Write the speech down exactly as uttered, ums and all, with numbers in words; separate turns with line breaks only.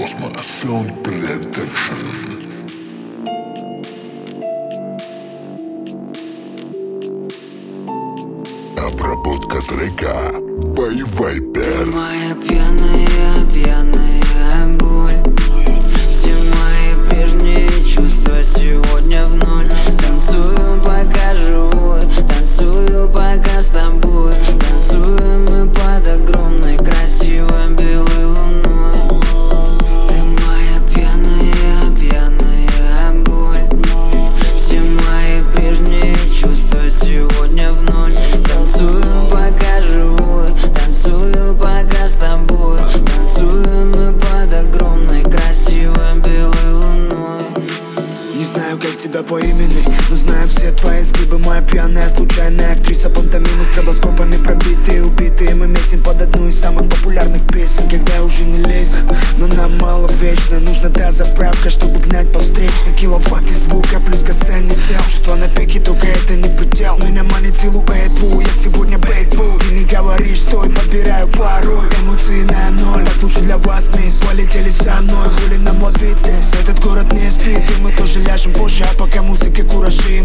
Cosmo Sound Production. Обработка трека by Viper.
Моя пьяная, пьяная боль. Все мои прежние чувства сегодня в ноль. Танцую, пока живой, танцую, пока с тобой. Танцуем мы под огромной красивой белой луной. Ты моя пьяная, пьяная боль. Все мои прежние чувства сегодня в ноль. Танцую, пока живой, танцую, пока с тобой. Танцуем мы под огромной красивой белой луной.
Не знаю, как тебя по имени, но знаю все твои сгибы. Моя пьяная, случайная актриса, пантомимы, стробоскопами пробитые, убитые. Мы месим под одну из самых популярных песен, когда уже не лезет, но нам мало вечно. Нужна та заправка, чтобы гнать по встречной. Киловатты звука плюс касание тел. Чувства на пике, только это не предел. Меня манит силуэт, бу, я сегодня бейтбул. Ты не говоришь, стой, подбираю пароль. Эмоции на ноль, так лучше для вас, мисс. Полетели со мной, хули нам ловить здесь. Этот город не спит, и мы тоже ляжем позже. А пока музыка куражи,